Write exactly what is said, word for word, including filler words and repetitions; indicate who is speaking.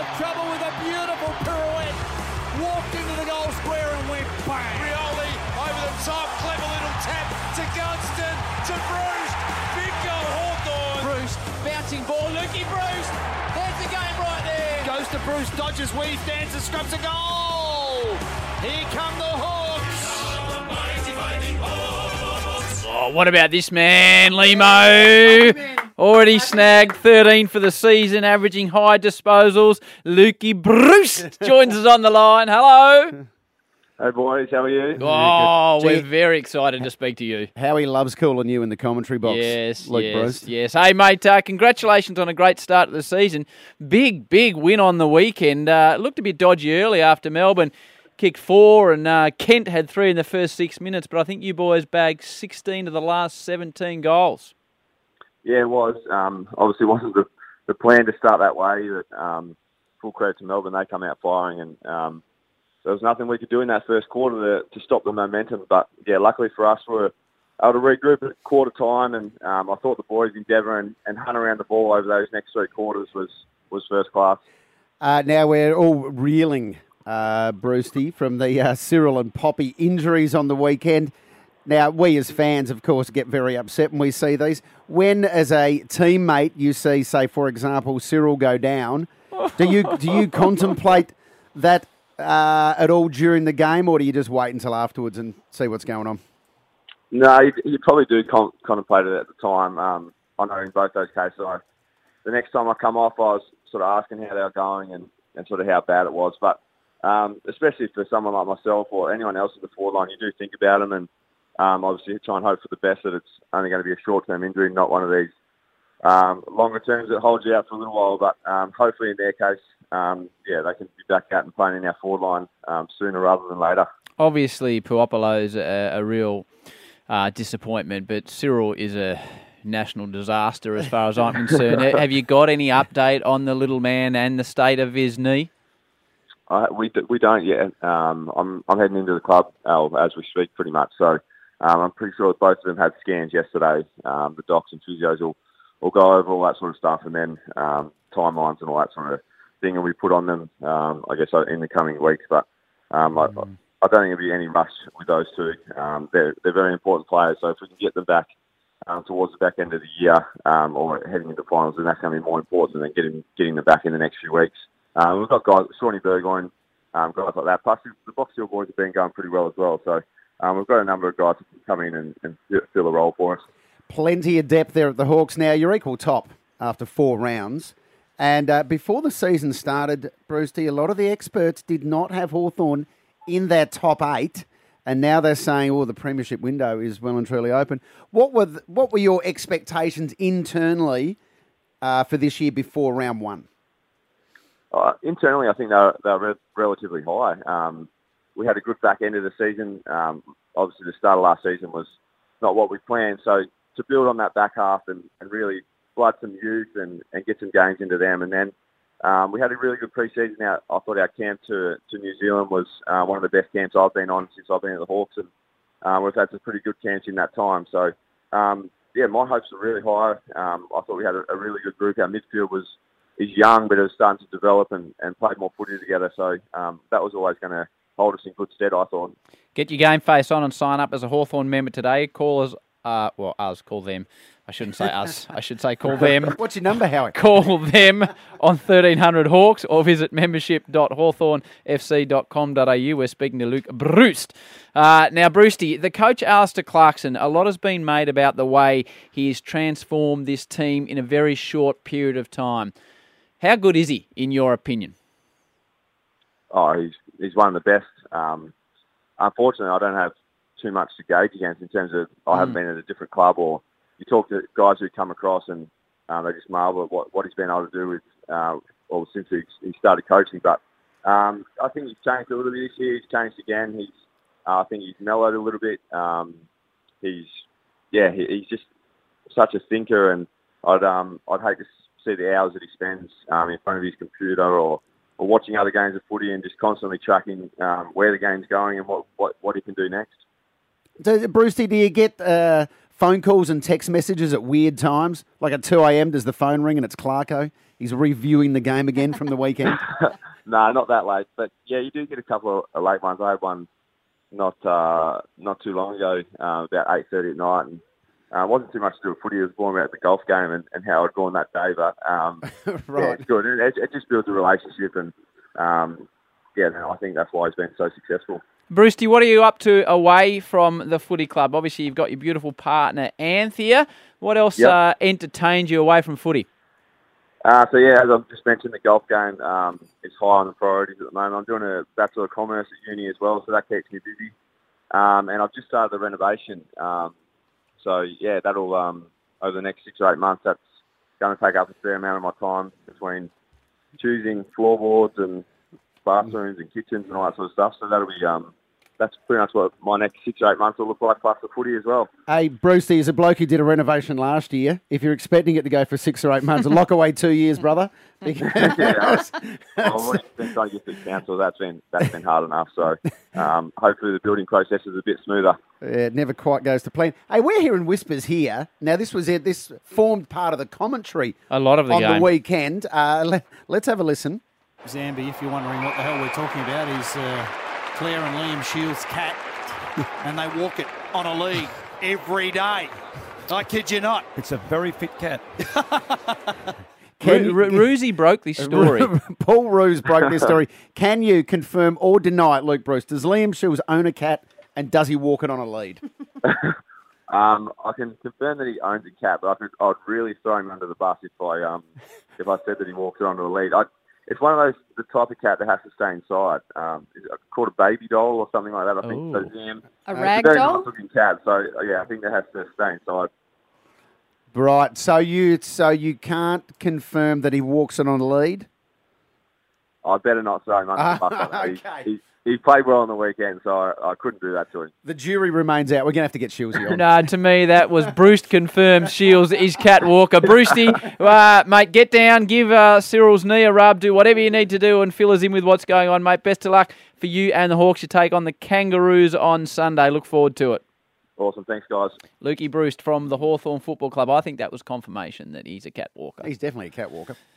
Speaker 1: trouble with a beautiful pirouette. Walked into the goal square and went bang.
Speaker 2: Rioli over the top, clever little tap to Gunston, to Bruce. Big goal, Hawthorn.
Speaker 1: Bruce, bouncing ball, Lukey Bruce. There's the game right there.
Speaker 3: Goes to Bruce, dodges, weaves, dances, scrubs a goal. Here come the Hawks.
Speaker 4: Oh, what about this man, Limo? Already snagged thirteen for the season, averaging high disposals. Lukey Bruce joins us on the line. Hello.
Speaker 5: Hey boys, how are you?
Speaker 4: Oh,
Speaker 6: Gee-
Speaker 4: we're very excited to speak to you.
Speaker 6: Howie loves calling you in the commentary box.
Speaker 4: Yes,
Speaker 6: Luke
Speaker 4: yes,
Speaker 6: Bruce.
Speaker 4: yes. Hey, mate, uh, congratulations on a great start to the season. Big, big win on the weekend. Uh, looked a bit dodgy early after Melbourne kicked four and uh, Kent had three in the first six minutes, but I think you boys bagged sixteen of the last seventeen goals.
Speaker 5: Yeah, it was. Um, obviously, wasn't the, the plan to start that way. But um, full credit to Melbourne, they come out firing, and um, there was nothing we could do in that first quarter to, to stop the momentum. But yeah, luckily for us, we were able to regroup at quarter time, and um, I thought the boys' endeavour and, and hunt around the ball over those next three quarters was was first class.
Speaker 6: Uh, now we're all reeling, uh, Brewsty, from the uh, Cyril and Poppy injuries on the weekend. Now, we as fans, of course, get very upset when we see these. When, as a teammate, you see, say, for example, Cyril go down, do you do you contemplate that uh, at all during the game, or do you just wait until afterwards and see what's going on?
Speaker 5: No, you, you probably do con- contemplate it at the time. Um, I know in both those cases, I, the next time I come off, I was sort of asking how they were going and, and sort of how bad it was. But um, especially for someone like myself or anyone else in the forward line, you do think about them and Um, obviously, try and hope for the best that it's only going to be a short-term injury, not one of these um, longer terms that hold you out for a little while. But um, hopefully, in their case, um, yeah, they can be back out and playing in our forward line um, sooner rather than later.
Speaker 4: Obviously, Puopolo's a, a real uh, disappointment, but Cyril is a national disaster as far as I'm concerned. Have you got any update on the little man and the state of his knee?
Speaker 5: Uh, we do, we don't yet. Um, I'm I'm heading into the club uh, as we speak, pretty much. So. Um, I'm pretty sure both of them had scans yesterday. Um, the docs and physios will, will go over all that sort of stuff, and then um, timelines and all that sort of thing will be put on them, um, I guess, in the coming weeks. But um, mm. I, I don't think there'll be any rush with those two. Um, they're, they're very important players, so if we can get them back um, towards the back end of the year um, or heading into finals, then that's going to be more important than getting, getting them back in the next few weeks. Um, we've got guys, Shawnee Burgoyne, um, guys like that. Plus, the Box Hill boys have been going pretty well as well, so... Um, we've got a number of guys who can come in and, and fill a role for us.
Speaker 6: Plenty of depth there at the Hawks. Now, you're equal top after four rounds. And uh, before the season started, Brewsty, a lot of the experts did not have Hawthorn in their top eight. And now they're saying, oh, the premiership window is well and truly open. What were the, what were your expectations internally uh, for this year before round one?
Speaker 5: Uh, internally, I think they're, they're re- relatively high. Um, We had a good back end of the season. Um, obviously, the start of last season was not what we planned. So to build on that back half and, and really flood some youth and, and get some games into them. And then um, we had a really good pre-season. Out. I thought our camp to, to New Zealand was uh, one of the best camps I've been on since I've been at the Hawks. And uh, we've had some pretty good camps in that time. So, um, yeah, my hopes are really high. Um, I thought we had a, a really good group. Our midfield was is young, but it was starting to develop and, and played more footy together. So um, that was always going to hold us in good stead, I thought.
Speaker 4: Get your game face on and sign up as a Hawthorn member today. Call us, uh, well, us, call them. I shouldn't say us. I should say call them.
Speaker 6: What's your number, Howard?
Speaker 4: Call them on thirteen hundred Hawks or visit membership dot hawthorn f c dot com dot a u. We're speaking to Luke Bruce. Uh, now, Brewsty, the coach Alistair Clarkson, a lot has been made about the way he has transformed this team in a very short period of time. How good is he, in your opinion?
Speaker 5: Oh, he's he's one of the best. Um, unfortunately, I don't have too much to gauge against in terms of I haven't
Speaker 4: Mm.
Speaker 5: been at a different club, or you talk to guys who come across and um, they just marvel at what, what he's been able to do with, uh, well, since he, he started coaching. But um, I think he's changed a little bit this year. He's changed again. He's uh, I think he's mellowed a little bit. Um, he's yeah, he, he's just such a thinker, and I'd um, I'd hate to see the hours that he spends um, in front of his computer or. or watching other games of footy and just constantly tracking um, where the game's going and what, what, what he can do next.
Speaker 6: So, Brewsty, do you get uh, phone calls and text messages at weird times? Like at two a.m. does the phone ring and it's Clarko? He's reviewing the game again from the weekend?
Speaker 5: No, not that late. But, yeah, you do get a couple of late ones. I had one not uh, not too long ago, uh, about eight thirty at night. And uh, it wasn't too much to do with footy. It was more about the golf game and, and how I'd gone that day. But, um,
Speaker 6: Right.
Speaker 5: yeah, it's good. It, it just builds a relationship. And, um, yeah, no, I think that's why he's been so successful.
Speaker 4: Brewsty, what are you up to away from the footy club? Obviously, you've got your beautiful partner, Anthea. What else
Speaker 5: Yep.
Speaker 4: uh, entertains you away from footy?
Speaker 5: Uh, so, yeah, as I've just mentioned, the golf game um, is high on the priorities at the moment. I'm doing a Bachelor of Commerce at uni as well, so that keeps me busy. Um, and I've just started the renovation. Um, so, yeah, that'll, um, over the next six or eight months, that's going to take up a fair amount of my time between choosing floorboards and bathrooms and kitchens and all that sort of stuff. So that'll be, um, that's pretty much what my next six or eight months will look like, plus the footy as well.
Speaker 6: Hey, Brucey, as a bloke who did a renovation last year, if you're expecting it to go for six or eight months, lock away two years, brother.
Speaker 5: yeah, I've been trying to get through council. That's been that's been hard enough. So um, hopefully the building process is a bit smoother.
Speaker 6: It never quite goes to plan. Hey, we're hearing whispers here. Now, this was it. This formed part of the commentary
Speaker 4: A lot of the
Speaker 6: on
Speaker 4: game.
Speaker 6: the weekend. Uh, let, let's have a listen.
Speaker 1: Zambi, if you're wondering what the hell we're talking about, is uh, Claire and Liam Shields' cat, and they walk it on a lead every day. I kid you not.
Speaker 7: It's a very fit cat.
Speaker 6: Can
Speaker 4: Ru- Ru- Roosie broke this story.
Speaker 6: Paul Ruse broke this story. Can you confirm or deny it, Luke Bruce? Does Liam Shields own a cat, and does he walk it on a lead?
Speaker 5: Um, I can confirm that he owns a cat, but I could, I'd really throw him under the bus if I um, if I said that he walks it onto the lead. I, it's one of those the type of cat that has to stay inside. Um, it's called a baby doll or something like that. I think
Speaker 4: Ooh.
Speaker 5: so. Damn,
Speaker 8: A
Speaker 5: it's
Speaker 8: rag
Speaker 5: a very
Speaker 8: doll?
Speaker 5: nice looking cat. So uh, yeah, I think that has to stay inside.
Speaker 6: Right. So you so you can't confirm that he walks it on a lead?
Speaker 5: I better not throw him under the bus. on that.
Speaker 6: Okay.
Speaker 5: He, he, he played well on the weekend, so I, I couldn't do that to him.
Speaker 6: The jury remains out. We're going to have to get Shieldsy on.
Speaker 4: No, to me, that was Bruce confirmed Shields is Cat Walker. Brucey, uh, mate, get down, give uh, Cyril's knee a rub, do whatever you need to do and fill us in with what's going on, mate. Best of luck for you and the Hawks. You take on the Kangaroos on Sunday. Look forward to it.
Speaker 5: Awesome. Thanks, guys.
Speaker 4: Lukey Bruce from the Hawthorn Football Club. I think that was confirmation that he's a Cat Walker.
Speaker 6: He's definitely a cat walker.